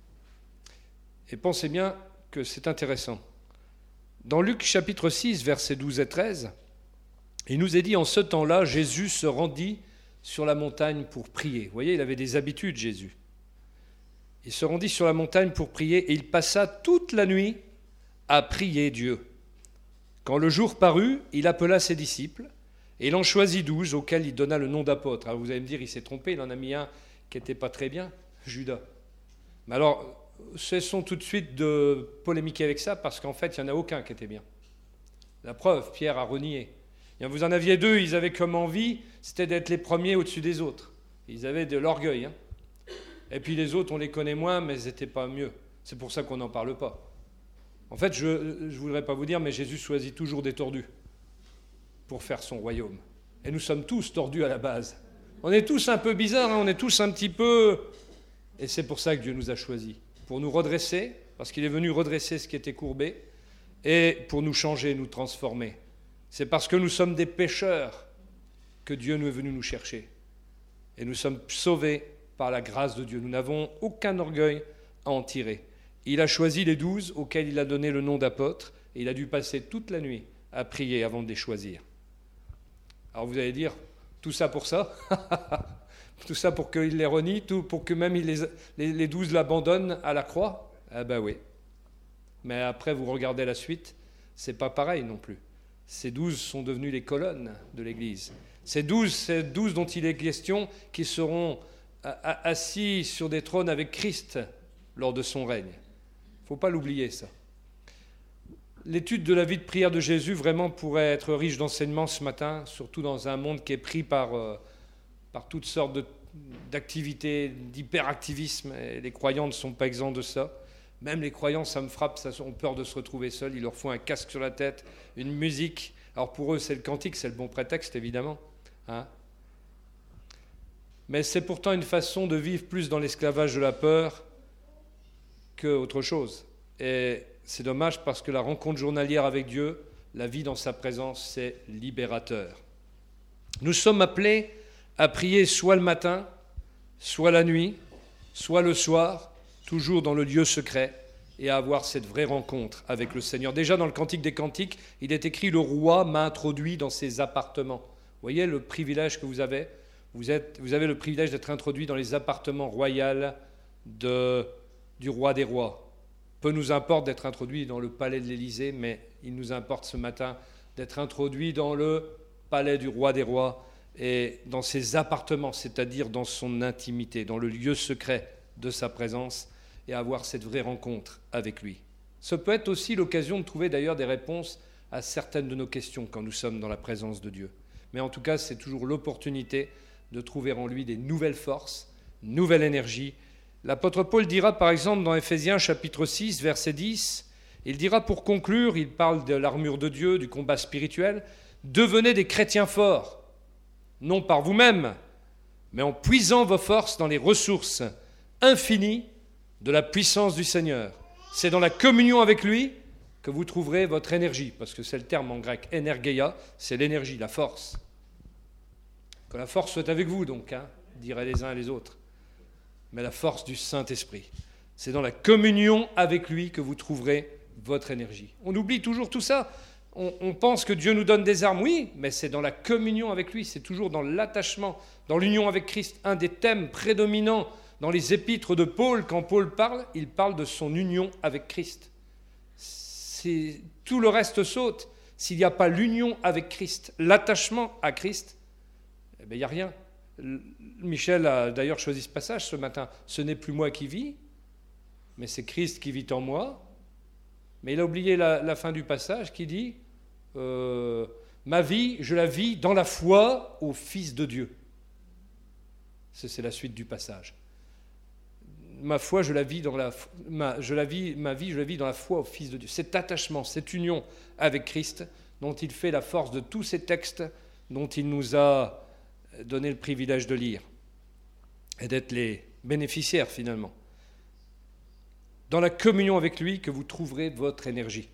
Et pensez bien que c'est intéressant. Dans Luc chapitre 6, versets 12 et 13, il nous est dit, en ce temps-là, Jésus se rendit sur la montagne pour prier. Vous voyez, il avait des habitudes, Jésus. Il se rendit sur la montagne pour prier et il passa toute la nuit à prier Dieu. Quand le jour parut, il appela ses disciples et il en choisit 12 auxquels il donna le nom d'apôtres. Alors vous allez me dire, il s'est trompé, il en a mis un qui n'était pas très bien, Judas. Mais alors, cessons tout de suite de polémiquer avec ça parce qu'en fait, il n'y en a aucun qui était bien. La preuve, Pierre a renié. Et vous en aviez 2, ils avaient comme envie, c'était d'être les premiers au-dessus des autres. Ils avaient de l'orgueil. Et puis les autres, on les connaît moins, mais ils n'étaient pas mieux. C'est pour ça qu'on n'en parle pas. En fait, je ne voudrais pas vous dire, mais Jésus choisit toujours des tordus pour faire son royaume. Et nous sommes tous tordus à la base. On est tous un peu bizarres, on est tous un petit peu... Et c'est pour ça que Dieu nous a choisis. Pour nous redresser, parce qu'il est venu redresser ce qui était courbé, et pour nous changer, nous transformer. C'est parce que nous sommes des pécheurs que Dieu est venu nous chercher. Et nous sommes sauvés par la grâce de Dieu. Nous n'avons aucun orgueil à en tirer. Il a choisi les 12 auxquels il a donné le nom d'apôtres et il a dû passer toute la nuit à prier avant de les choisir. Alors vous allez dire, tout ça pour ça tout ça pour qu'il les renie, tout pour que même les 12 l'abandonnent à la croix? Ah ben oui. Mais après, vous regardez la suite, c'est pas pareil non plus. Ces 12 sont devenus les colonnes de l'Église. Ces 12 dont il est question, qui seront assis sur des trônes avec Christ lors de son règne. Il ne faut pas l'oublier, ça. L'étude de la vie de prière de Jésus vraiment pourrait être riche d'enseignements ce matin, surtout dans un monde qui est pris par toutes sortes d'activités, d'hyperactivisme. Et les croyants ne sont pas exempts de ça. Même les croyants, ça me frappe, ont peur de se retrouver seuls. Il leur faut un casque sur la tête, une musique. Alors pour eux, c'est le cantique, c'est le bon prétexte, évidemment. Mais c'est pourtant une façon de vivre plus dans l'esclavage de la peur qu'autre chose. Et c'est dommage parce que la rencontre journalière avec Dieu, la vie dans sa présence, c'est libérateur. Nous sommes appelés à prier soit le matin, soit la nuit, soit le soir, toujours dans le lieu secret, et à avoir cette vraie rencontre avec le Seigneur. Déjà dans le Cantique des Cantiques, il est écrit « Le roi m'a introduit dans ses appartements ». Vous voyez le privilège que vous avez? Vous avez le privilège d'être introduit dans les appartements royaux du roi des rois. Peu nous importe d'être introduit dans le palais de l'Élysée, mais il nous importe ce matin d'être introduit dans le palais du roi des rois et dans ses appartements, c'est-à-dire dans son intimité, dans le lieu secret de sa présence et avoir cette vraie rencontre avec lui. Ça peut être aussi l'occasion de trouver d'ailleurs des réponses à certaines de nos questions quand nous sommes dans la présence de Dieu. Mais en tout cas, c'est toujours l'opportunité de trouver en lui des nouvelles forces, nouvelle énergie. L'apôtre Paul dira par exemple dans Éphésiens chapitre 6, verset 10, il dira pour conclure, il parle de l'armure de Dieu, du combat spirituel, « Devenez des chrétiens forts, non par vous-même, mais en puisant vos forces dans les ressources infinies de la puissance du Seigneur. C'est dans la communion avec lui que vous trouverez votre énergie, parce que c'est le terme en grec, energeia, c'est l'énergie, la force. Que la force soit avec vous donc, diraient les uns et les autres. Mais la force du Saint-Esprit. C'est dans la communion avec lui que vous trouverez votre énergie. On oublie toujours tout ça. On pense que Dieu nous donne des armes, oui, mais c'est dans la communion avec lui, c'est toujours dans l'attachement, dans l'union avec Christ. Un des thèmes prédominants dans les épîtres de Paul, quand Paul parle, il parle de son union avec Christ. Tout le reste saute. S'il n'y a pas l'union avec Christ, l'attachement à Christ, eh bien, il n'y a rien. Michel a d'ailleurs choisi ce passage ce matin. Ce n'est plus moi qui vis, mais c'est Christ qui vit en moi. Mais il a oublié la fin du passage qui dit ma vie, je la vis dans la foi au Fils de Dieu. C'est la suite du passage. Ma foi, je la vis dans ma vie, je la vis dans la foi au Fils de Dieu. Cet attachement, cette union avec Christ, dont il fait la force de tous ces textes dont il nous a donné le privilège de lire et d'être les bénéficiaires finalement. Dans la communion avec lui que vous trouverez votre énergie.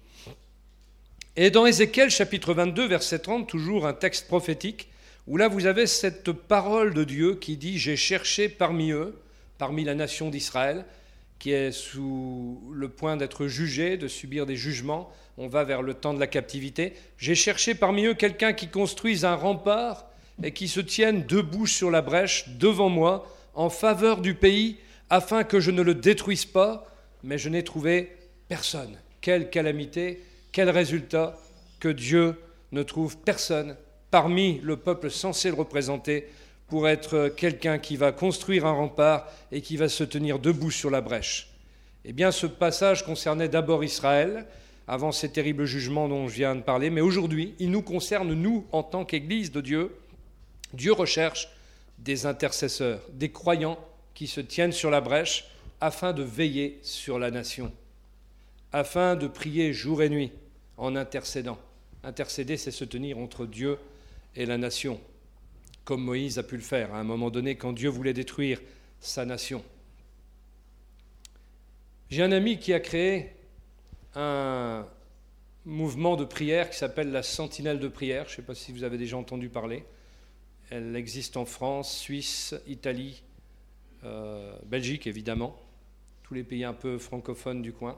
Et dans Ézéchiel chapitre 22, verset 30, toujours un texte prophétique, où là vous avez cette parole de Dieu qui dit « J'ai cherché parmi eux, parmi la nation d'Israël, qui est sous le point d'être jugée, de subir des jugements, on va vers le temps de la captivité. J'ai cherché parmi eux quelqu'un qui construise un rempart et qui se tienne debout sur la brèche devant moi, en faveur du pays, afin que je ne le détruise pas, mais je n'ai trouvé personne. » Quelle calamité, quel résultat que Dieu ne trouve personne parmi le peuple censé le représenter pour être quelqu'un qui va construire un rempart et qui va se tenir debout sur la brèche. Eh bien, ce passage concernait d'abord Israël, avant ces terribles jugements dont je viens de parler, mais aujourd'hui, il nous concerne, nous, en tant qu'Église de Dieu. Dieu recherche des intercesseurs, des croyants qui se tiennent sur la brèche afin de veiller sur la nation, afin de prier jour et nuit en intercédant. Intercéder, c'est se tenir entre Dieu et la nation, comme Moïse a pu le faire à un moment donné quand Dieu voulait détruire sa nation. J'ai un ami qui a créé un mouvement de prière qui s'appelle la Sentinelle de prière. Je ne sais pas si vous avez déjà entendu parler. Elle existe en France, Suisse, Italie, Belgique évidemment, tous les pays un peu francophones du coin.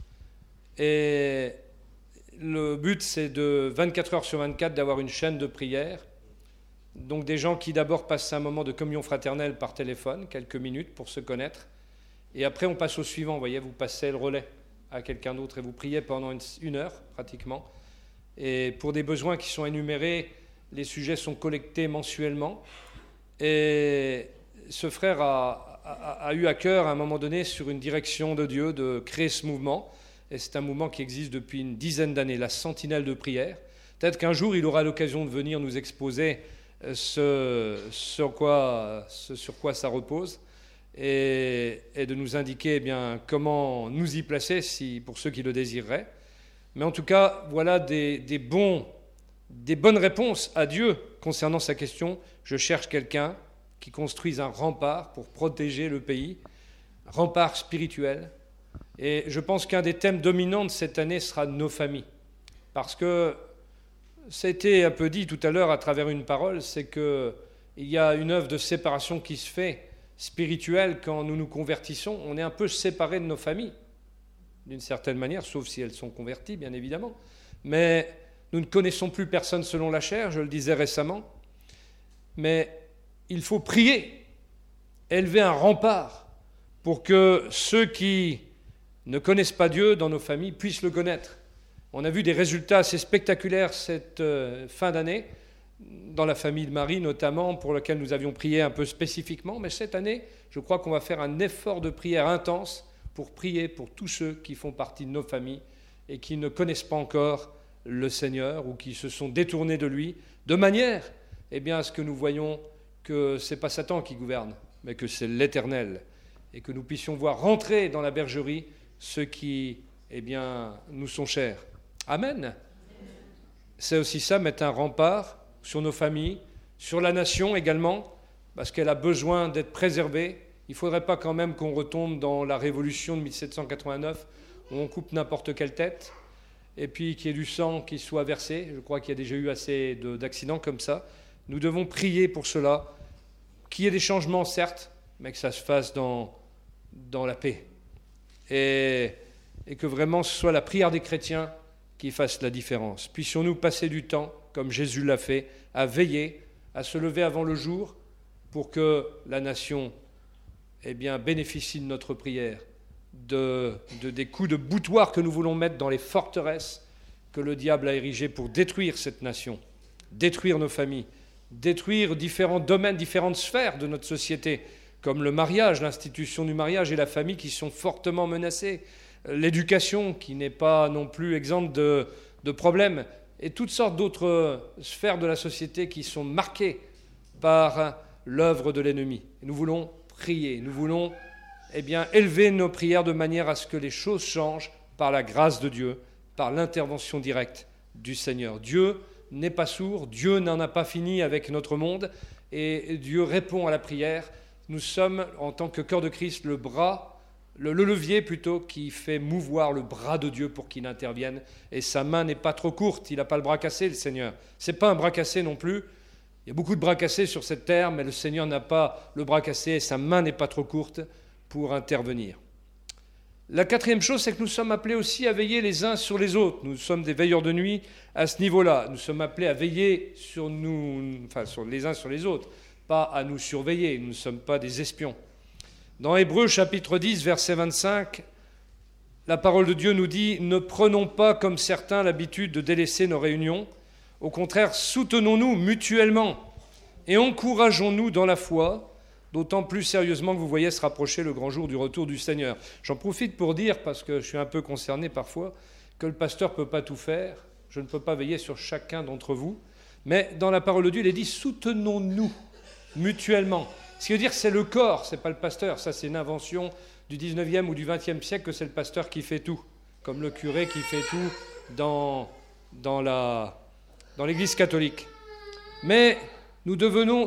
Et le but, c'est de 24 heures sur 24 d'avoir une chaîne de prière. Donc des gens qui d'abord passent un moment de communion fraternelle par téléphone, quelques minutes pour se connaître. Et après, on passe au suivant. Vous voyez, vous passez le relais à quelqu'un d'autre et vous priez pendant une heure pratiquement. Et pour des besoins qui sont énumérés, les sujets sont collectés mensuellement. Et ce frère a eu à cœur, à un moment donné, sur une direction de Dieu, de créer ce mouvement. Et c'est un mouvement qui existe depuis une dizaine d'années, la Sentinelle de prière. Peut-être qu'un jour, il aura l'occasion de venir nous exposer ce sur quoi ça repose et de nous indiquer comment nous y placer pour ceux qui le désireraient. Mais en tout cas, voilà des bonnes réponses à Dieu concernant sa question. Je cherche quelqu'un qui construise un rempart pour protéger le pays, rempart spirituel. Et je pense qu'un des thèmes dominants de cette année sera nos familles. Parce que ça a été un peu dit tout à l'heure à travers une parole, c'est qu'il y a une œuvre de séparation qui se fait spirituelle quand nous nous convertissons. On est un peu séparés de nos familles, d'une certaine manière, sauf si elles sont converties, bien évidemment. Mais nous ne connaissons plus personne selon la chair, je le disais récemment. Mais il faut prier, élever un rempart pour que ceux qui ne connaissent pas Dieu dans nos familles puissent le connaître. On a vu des résultats assez spectaculaires cette fin d'année, dans la famille de Marie notamment, pour laquelle nous avions prié un peu spécifiquement. Mais cette année, je crois qu'on va faire un effort de prière intense pour prier pour tous ceux qui font partie de nos familles et qui ne connaissent pas encore le Seigneur ou qui se sont détournés de lui, de manière à ce que nous voyons que ce n'est pas Satan qui gouverne, mais que c'est l'Éternel, et que nous puissions voir rentrer dans la bergerie ceux qui nous sont chers. Amen. C'est aussi ça, mettre un rempart sur nos familles, sur la nation également, parce qu'elle a besoin d'être préservée. Il ne faudrait pas quand même qu'on retombe dans la révolution de 1789, où on coupe n'importe quelle tête, et puis qu'il y ait du sang qui soit versé. Je crois qu'il y a déjà eu assez d'accidents comme ça. Nous devons prier pour cela, qu'il y ait des changements, certes, mais que ça se fasse dans la paix. Et que vraiment ce soit la prière des chrétiens qui fasse la différence. Puissions-nous passer du temps, comme Jésus l'a fait, à veiller, à se lever avant le jour, pour que la nation bénéficie de notre prière, des coups de boutoir que nous voulons mettre dans les forteresses que le diable a érigées pour détruire cette nation, détruire nos familles, détruire différents domaines, différentes sphères de notre société, comme le mariage, l'institution du mariage et la famille qui sont fortement menacées, l'éducation qui n'est pas non plus exempte de problèmes, et toutes sortes d'autres sphères de la société qui sont marquées par l'œuvre de l'ennemi. Et nous voulons prier, nous voulons élever nos prières de manière à ce que les choses changent par la grâce de Dieu, par l'intervention directe du Seigneur. Dieu n'est pas sourd, Dieu n'en a pas fini avec notre monde, et Dieu répond à la prière. Nous sommes, en tant que corps de Christ, le levier plutôt, qui fait mouvoir le bras de Dieu pour qu'il intervienne, et sa main n'est pas trop courte, il n'a pas le bras cassé, le Seigneur. C'est pas un bras cassé non plus. Il y a beaucoup de bras cassés sur cette terre, mais le Seigneur n'a pas le bras cassé, et sa main n'est pas trop courte pour intervenir. La quatrième chose, c'est que nous sommes appelés aussi à veiller les uns sur les autres. Nous sommes des veilleurs de nuit à ce niveau-là. Nous sommes appelés à veiller sur les uns sur les autres, pas à nous surveiller. Nous ne sommes pas des espions. Dans Hébreux chapitre 10, verset 25, la parole de Dieu nous dit « Ne prenons pas comme certains l'habitude de délaisser nos réunions. Au contraire, soutenons-nous mutuellement et encourageons-nous dans la foi, d'autant plus sérieusement que vous voyez se rapprocher le grand jour du retour du Seigneur. » J'en profite pour dire, parce que je suis un peu concerné parfois, que le pasteur ne peut pas tout faire. Je ne peux pas veiller sur chacun d'entre vous. Mais dans la parole de Dieu, il est dit « Soutenons-nous mutuellement ». Ce qui veut dire que c'est le corps, ce n'est pas le pasteur. Ça, c'est une invention du 19e ou du 20e siècle, que c'est le pasteur qui fait tout. Comme le curé qui fait tout dans l'Église catholique. Mais nous devons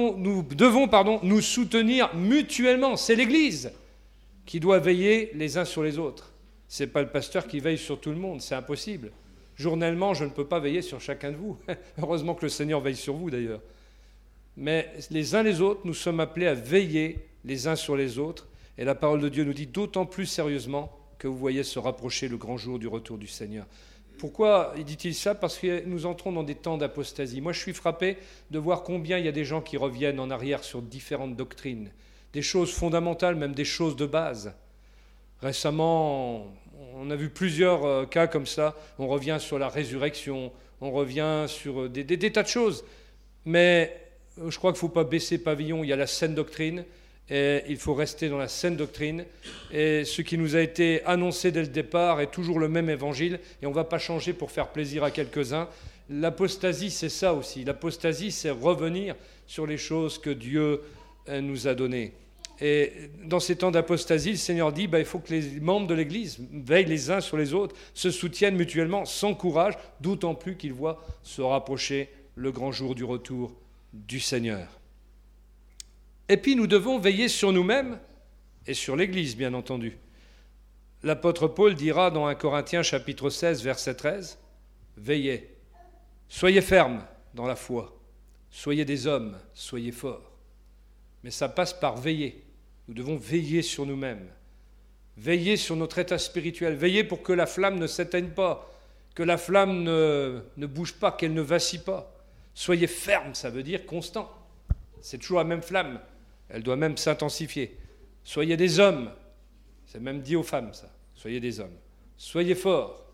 nous soutenir mutuellement. C'est l'Église qui doit veiller les uns sur les autres. Ce n'est pas le pasteur qui veille sur tout le monde, c'est impossible. Journellement, je ne peux pas veiller sur chacun de vous. Heureusement que le Seigneur veille sur vous d'ailleurs. Mais les uns les autres, nous sommes appelés à veiller les uns sur les autres. Et la parole de Dieu nous dit d'autant plus sérieusement que vous voyez se rapprocher le grand jour du retour du Seigneur. Pourquoi dit-il ça ? Parce que nous entrons dans des temps d'apostasie. Moi, je suis frappé de voir combien il y a des gens qui reviennent en arrière sur différentes doctrines, des choses fondamentales, même des choses de base. Récemment, on a vu plusieurs cas comme ça. On revient sur la résurrection, on revient sur des tas de choses. Mais je crois qu'il ne faut pas baisser pavillon. Il y a la saine doctrine, et il faut rester dans la saine doctrine. Et ce qui nous a été annoncé dès le départ est toujours le même évangile, et on ne va pas changer pour faire plaisir à quelques-uns. L'apostasie, c'est ça aussi. L'apostasie, c'est revenir sur les choses que Dieu nous a données. Et dans ces temps d'apostasie, le Seigneur dit il faut que les membres de l'Église veillent les uns sur les autres, se soutiennent mutuellement, s'encouragent, d'autant plus qu'ils voient se rapprocher le grand jour du retour du Seigneur. Et puis nous devons veiller sur nous-mêmes et sur l'Église, bien entendu. L'apôtre Paul dira dans 1 Corinthiens chapitre 16, verset 13, « Veillez, soyez fermes dans la foi, soyez des hommes, soyez forts. » Mais ça passe par veiller. Nous devons veiller sur nous-mêmes, veiller sur notre état spirituel, veiller pour que la flamme ne s'éteigne pas, que la flamme ne bouge pas, qu'elle ne vacille pas. Soyez fermes, ça veut dire constant. C'est toujours la même flamme. Elle doit même s'intensifier. Soyez des hommes. C'est même dit aux femmes, ça. Soyez des hommes. Soyez forts.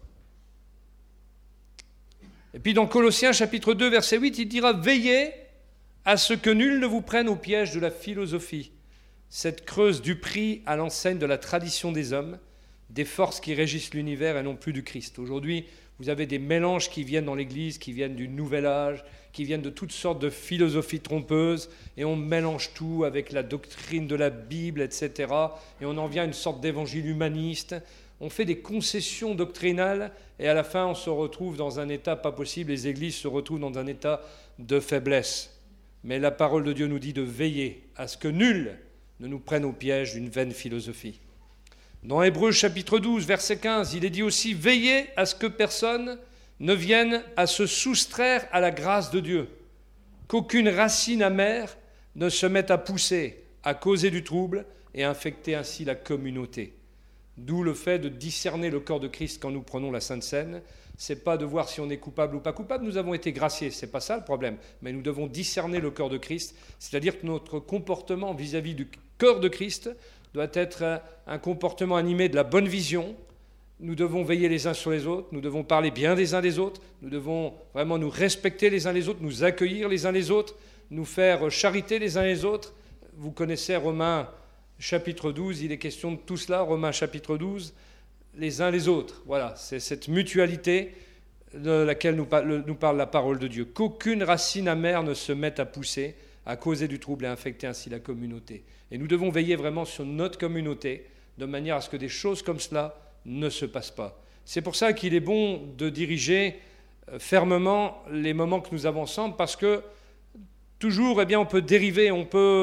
Et puis dans Colossiens chapitre 2, verset 8, il dira « Veillez à ce que nul ne vous prenne au piège de la philosophie, cette creuse du prix à l'enseigne de la tradition des hommes. des forces qui régissent l'univers et non plus du Christ. Aujourd'hui, vous avez des mélanges qui viennent dans l'Église, qui viennent du Nouvel Âge, qui viennent de toutes sortes de philosophies trompeuses, et on mélange tout avec la doctrine de la Bible, etc. Et on en vient à une sorte d'évangile humaniste. On fait des concessions doctrinales, et à la fin, on se retrouve dans un état pas possible. Les églises se retrouvent dans un état de faiblesse. Mais la parole de Dieu nous dit de veiller à ce que nul ne nous prenne au piège d'une vaine philosophie. Dans Hébreux chapitre 12, verset 15, il est dit aussi « Veillez à ce que personne ne vienne à se soustraire à la grâce de Dieu, qu'aucune racine amère ne se mette à pousser, à causer du trouble et à infecter ainsi la communauté. » D'où le fait de discerner le corps de Christ quand nous prenons la Sainte Seine. Ce n'est pas de voir si on est coupable ou pas coupable, nous avons été graciés, ce n'est pas ça le problème. Mais nous devons discerner le corps de Christ, c'est-à-dire que notre comportement vis-à-vis du corps de Christ doit être un comportement animé de la bonne vision. Nous devons veiller les uns sur les autres, nous devons parler bien des uns des autres, nous devons vraiment nous respecter les uns les autres, nous accueillir les uns les autres, nous faire charité les uns les autres. Vous connaissez Romains chapitre 12, il est question de tout cela, Romains chapitre 12, les uns les autres. Voilà, c'est cette mutualité de laquelle nous parle la parole de Dieu. Qu'aucune racine amère ne se mette à pousser, à causer du trouble et à infecter ainsi la communauté. Et nous devons veiller vraiment sur notre communauté, de manière à ce que des choses comme cela ne se passent pas. C'est pour ça qu'il est bon de diriger fermement les moments que nous avons ensemble, parce que toujours, on peut dériver,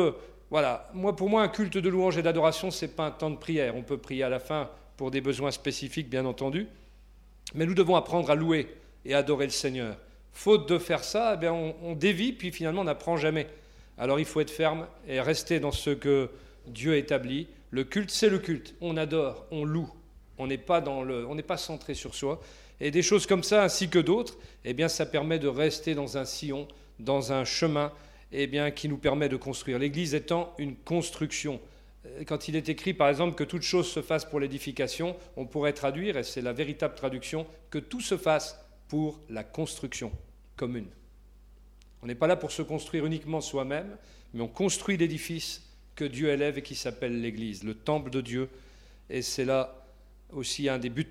voilà. Pour moi, un culte de louange et d'adoration, ce n'est pas un temps de prière. On peut prier à la fin pour des besoins spécifiques, bien entendu, mais nous devons apprendre à louer et adorer le Seigneur. Faute de faire ça, on dévie, puis finalement, on n'apprend jamais. Alors il faut être ferme et rester dans ce que Dieu établit. Le culte, c'est le culte. On adore, on loue. On n'est pas centré sur soi. Et des choses comme ça, ainsi que d'autres, ça permet de rester dans un sillon, dans un chemin, qui nous permet de construire. L'Église étant une construction. Quand il est écrit, par exemple, que toute chose se fasse pour l'édification, on pourrait traduire, et c'est la véritable traduction, que tout se fasse pour la construction commune. On n'est pas là pour se construire uniquement soi-même, mais on construit l'édifice que Dieu élève et qui s'appelle l'Église, le temple de Dieu. Et c'est là aussi un des buts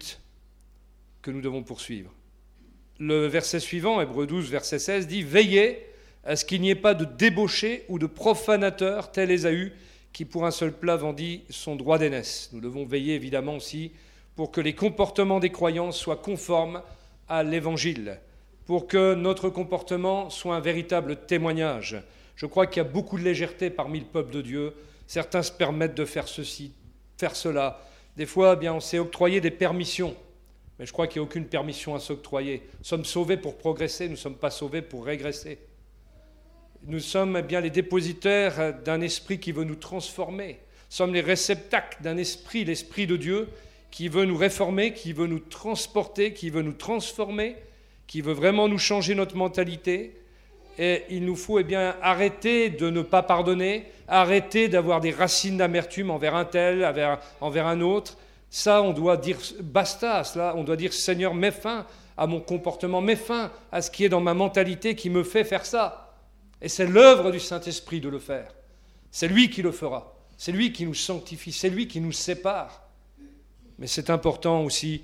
que nous devons poursuivre. Le verset suivant, Hébreux 12, verset 16, dit « Veillez à ce qu'il n'y ait pas de débauché ou de profanateur, tel Ésaü, qui pour un seul plat vendit son droit d'aînesse. » Nous devons veiller évidemment aussi pour que les comportements des croyants soient conformes à l'Évangile, pour que notre comportement soit un véritable témoignage. Je crois qu'il y a beaucoup de légèreté parmi le peuple de Dieu. Certains se permettent de faire ceci, faire cela. Des fois, on s'est octroyé des permissions, mais je crois qu'il n'y a aucune permission à s'octroyer. Nous sommes sauvés pour progresser, nous ne sommes pas sauvés pour régresser. Nous sommes les dépositaires d'un esprit qui veut nous transformer. Nous sommes les réceptacles d'un esprit, l'esprit de Dieu, qui veut nous réformer, qui veut nous transporter, qui veut nous transformer, qui veut vraiment nous changer notre mentalité. Et il nous faut arrêter de ne pas pardonner, arrêter d'avoir des racines d'amertume envers un tel, envers un autre. Ça, on doit dire basta à cela, on doit dire Seigneur, mets fin à mon comportement, mets fin à ce qui est dans ma mentalité qui me fait faire ça. Et c'est l'œuvre du Saint-Esprit de le faire. C'est lui qui le fera, c'est lui qui nous sanctifie, c'est lui qui nous sépare. Mais c'est important aussi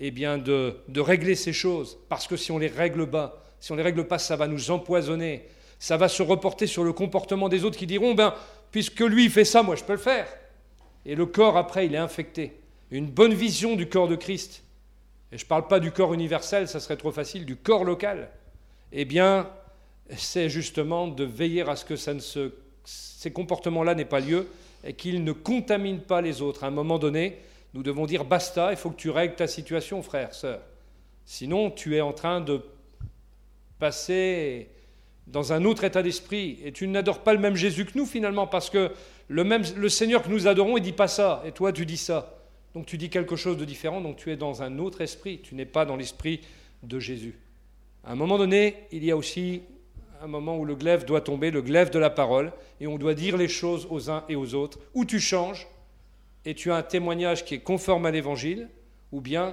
de régler ces choses, parce que si on les règle pas, ça va nous empoisonner, ça va se reporter sur le comportement des autres qui diront, puisque lui il fait ça, moi je peux le faire. Et le corps après il est infecté. Une bonne vision du corps de Christ, et je ne parle pas du corps universel, ça serait trop facile, du corps local, c'est justement de veiller à ce que ces comportements-là n'aient pas lieu et qu'ils ne contaminent pas les autres. À un moment donné, nous devons dire basta, il faut que tu règles ta situation, frère, sœur. Sinon, tu es en train de passer dans un autre état d'esprit et tu n'adores pas le même Jésus que nous finalement, parce que le Seigneur que nous adorons, il ne dit pas ça et toi tu dis ça. Donc tu dis quelque chose de différent, donc tu es dans un autre esprit, tu n'es pas dans l'esprit de Jésus. À un moment donné, il y a aussi un moment où le glaive doit tomber, le glaive de la parole, et on doit dire les choses aux uns et aux autres, ou tu changes et tu as un témoignage qui est conforme à l'Évangile, ou bien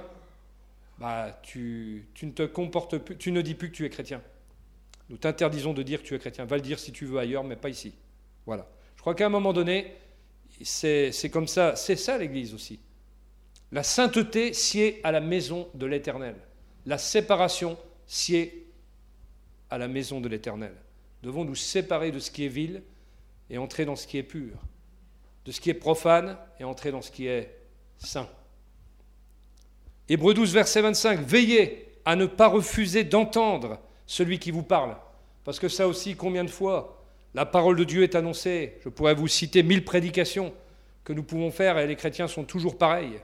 tu ne te comportes plus, tu ne dis plus que tu es chrétien. Nous t'interdisons de dire que tu es chrétien. Va le dire si tu veux ailleurs, mais pas ici. Voilà. Je crois qu'à un moment donné, c'est comme ça. C'est ça l'Église aussi. La sainteté sied à la maison de l'Éternel. La séparation sied à la maison de l'Éternel. Nous devons nous séparer de ce qui est vil et entrer dans ce qui est pur, de ce qui est profane et entrer dans ce qui est saint. Hébreux 12, verset 25, veillez à ne pas refuser d'entendre celui qui vous parle. Parce que ça aussi, combien de fois la parole de Dieu est annoncée? Je pourrais vous citer 1000 prédications que nous pouvons faire et les chrétiens sont toujours pareils.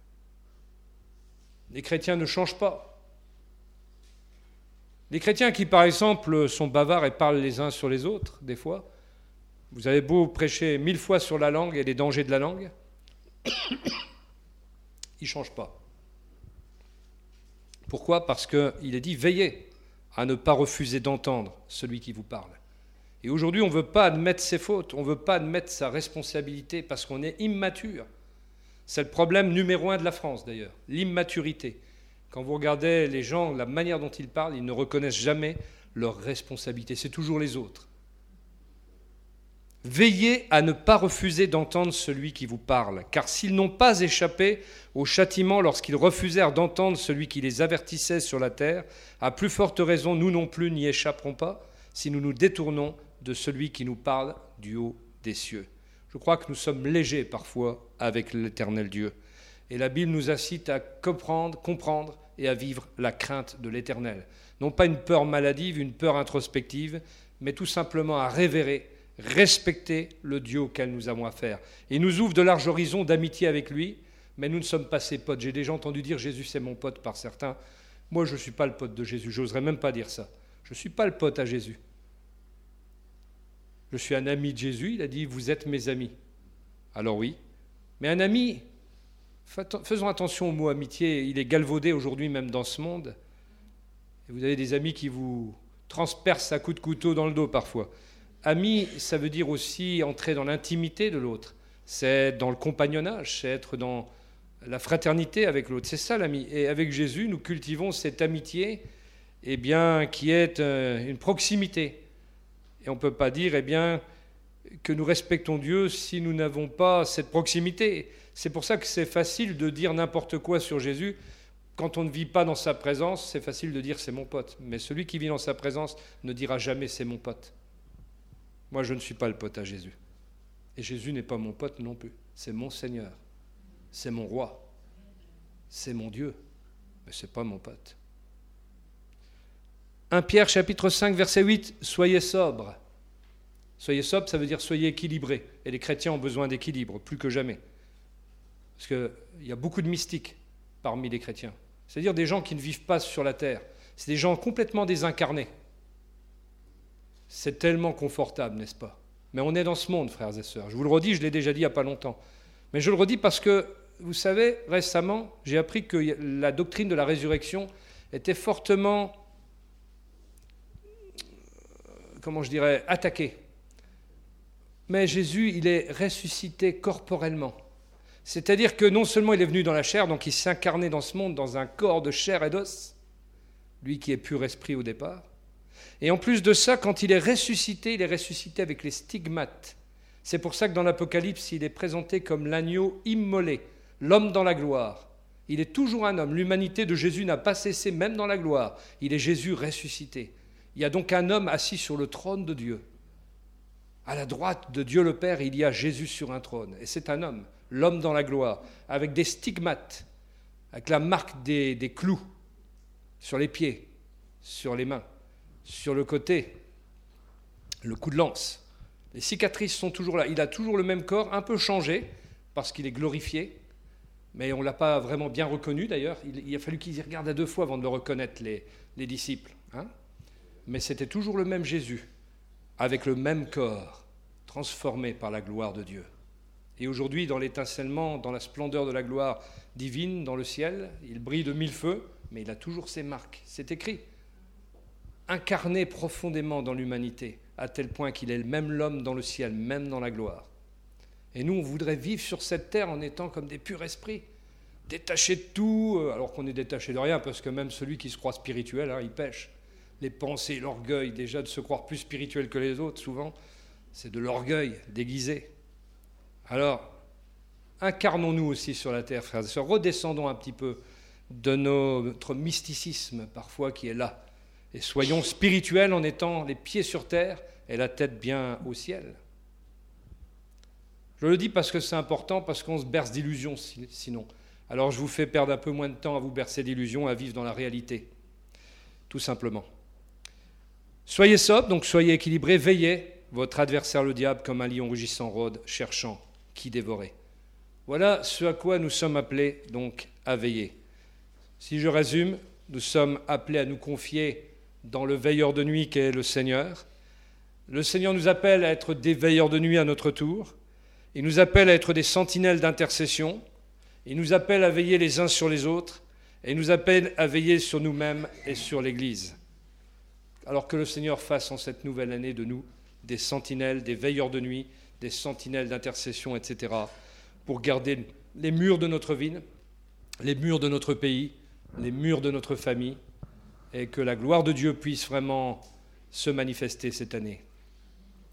Les chrétiens ne changent pas. Les chrétiens qui, par exemple, sont bavards et parlent les uns sur les autres, des fois, vous avez beau prêcher 1000 fois sur la langue et les dangers de la langue, ils ne changent pas. Pourquoi ? Parce qu'il est dit « Veillez à ne pas refuser d'entendre celui qui vous parle ». Et aujourd'hui, on ne veut pas admettre ses fautes, on ne veut pas admettre sa responsabilité parce qu'on est immature. C'est le problème numéro 1 de la France d'ailleurs, l'immaturité. Quand vous regardez les gens, la manière dont ils parlent, ils ne reconnaissent jamais leur responsabilité, c'est toujours les autres. Veillez à ne pas refuser d'entendre celui qui vous parle, car s'ils n'ont pas échappé au châtiment lorsqu'ils refusèrent d'entendre celui qui les avertissait sur la terre, à plus forte raison, nous non plus n'y échapperons pas si nous nous détournons de celui qui nous parle du haut des cieux. Je crois que nous sommes légers parfois avec l'Éternel Dieu. Et la Bible nous incite à comprendre et à vivre la crainte de l'Éternel. Non pas une peur maladive, une peur introspective, mais tout simplement à révérer, respecter le Dieu auquel nous avons affaire. Il nous ouvre de larges horizons d'amitié avec lui, mais nous ne sommes pas ses potes. J'ai déjà entendu dire Jésus c'est mon pote par certains. Moi je ne suis pas le pote de Jésus, je n'oserais même pas dire ça. Je ne suis pas le pote à Jésus. Je suis un ami de Jésus, il a dit vous êtes mes amis. Alors oui, mais un ami, faisons attention au mot amitié, il est galvaudé aujourd'hui même dans ce monde. Et vous avez des amis qui vous transpercent à coups de couteau dans le dos parfois. Ami, ça veut dire aussi entrer dans l'intimité de l'autre. C'est être dans le compagnonnage, c'est être dans la fraternité avec l'autre. C'est ça l'ami. Et avec Jésus, nous cultivons cette amitié qui est une proximité. Et on ne peut pas dire que nous respectons Dieu si nous n'avons pas cette proximité. C'est pour ça que c'est facile de dire n'importe quoi sur Jésus. Quand on ne vit pas dans sa présence, c'est facile de dire c'est mon pote. Mais celui qui vit dans sa présence ne dira jamais c'est mon pote. Moi, je ne suis pas le pote à Jésus. Et Jésus n'est pas mon pote non plus. C'est mon Seigneur. C'est mon roi. C'est mon Dieu. Mais ce n'est pas mon pote. 1 Pierre chapitre 5, verset 8, « Soyez sobres ». Soyez sobres, ça veut dire soyez équilibrés. Et les chrétiens ont besoin d'équilibre, plus que jamais. Parce qu'il y a beaucoup de mystiques parmi les chrétiens. C'est-à-dire des gens qui ne vivent pas sur la terre. C'est des gens complètement désincarnés. C'est tellement confortable, n'est-ce pas? Mais on est dans ce monde, frères et sœurs. Je vous le redis, je l'ai déjà dit il n'y a pas longtemps. Mais je le redis parce que, vous savez, récemment, j'ai appris que la doctrine de la résurrection était fortement, attaquée. Mais Jésus, il est ressuscité corporellement. C'est-à-dire que non seulement il est venu dans la chair, donc il s'est incarné dans ce monde, dans un corps de chair et d'os, lui qui est pur esprit au départ. Et en plus de ça, quand il est ressuscité avec les stigmates. C'est pour ça que dans l'Apocalypse, il est présenté comme l'agneau immolé, l'homme dans la gloire. Il est toujours un homme. L'humanité de Jésus n'a pas cessé, même dans la gloire. Il est Jésus ressuscité. Il y a donc un homme assis sur le trône de Dieu. À la droite de Dieu le Père, il y a Jésus sur un trône. Et c'est un homme, l'homme dans la gloire, avec des stigmates, avec la marque des clous sur les pieds, sur les mains, sur le côté, le coup de lance. Les cicatrices sont toujours là. Il a toujours le même corps, un peu changé, parce qu'il est glorifié, mais on ne l'a pas vraiment bien reconnu d'ailleurs. Il a fallu qu'ils y regardent à 2 fois avant de le reconnaître, les disciples. Mais c'était toujours le même Jésus, avec le même corps, transformé par la gloire de Dieu. Et aujourd'hui, dans l'étincellement, dans la splendeur de la gloire divine, dans le ciel, il brille de 1000 feux, mais il a toujours ses marques. C'est écrit. Incarné profondément dans l'humanité, à tel point qu'il est même l'homme dans le ciel, même dans la gloire. Et nous, on voudrait vivre sur cette terre en étant comme des purs esprits, détachés de tout, alors qu'on est détaché de rien, parce que même celui qui se croit spirituel, il pêche. Les pensées, l'orgueil, déjà de se croire plus spirituel que les autres, souvent, c'est de l'orgueil déguisé. Alors, incarnons-nous aussi sur la terre, frères et sœurs. Redescendons un petit peu de notre mysticisme parfois qui est là. Et soyons spirituels en étant les pieds sur terre et la tête bien au ciel. Je le dis parce que c'est important, parce qu'on se berce d'illusions sinon. Alors je vous fais perdre un peu moins de temps à vous bercer d'illusions, à vivre dans la réalité, tout simplement. Soyez sobres, donc soyez équilibrés, veillez, votre adversaire le diable comme un lion rugissant rôde, cherchant qui dévorer. Voilà ce à quoi nous sommes appelés donc à veiller. Si je résume, nous sommes appelés à nous confier dans le veilleur de nuit qu'est le Seigneur. Le Seigneur nous appelle à être des veilleurs de nuit à notre tour. Il nous appelle à être des sentinelles d'intercession. Il nous appelle à veiller les uns sur les autres. Et il nous appelle à veiller sur nous-mêmes et sur l'Église. Alors que le Seigneur fasse en cette nouvelle année de nous des sentinelles, des veilleurs de nuit, des sentinelles d'intercession, etc., pour garder les murs de notre ville, les murs de notre pays, les murs de notre famille, et que la gloire de Dieu puisse vraiment se manifester cette année.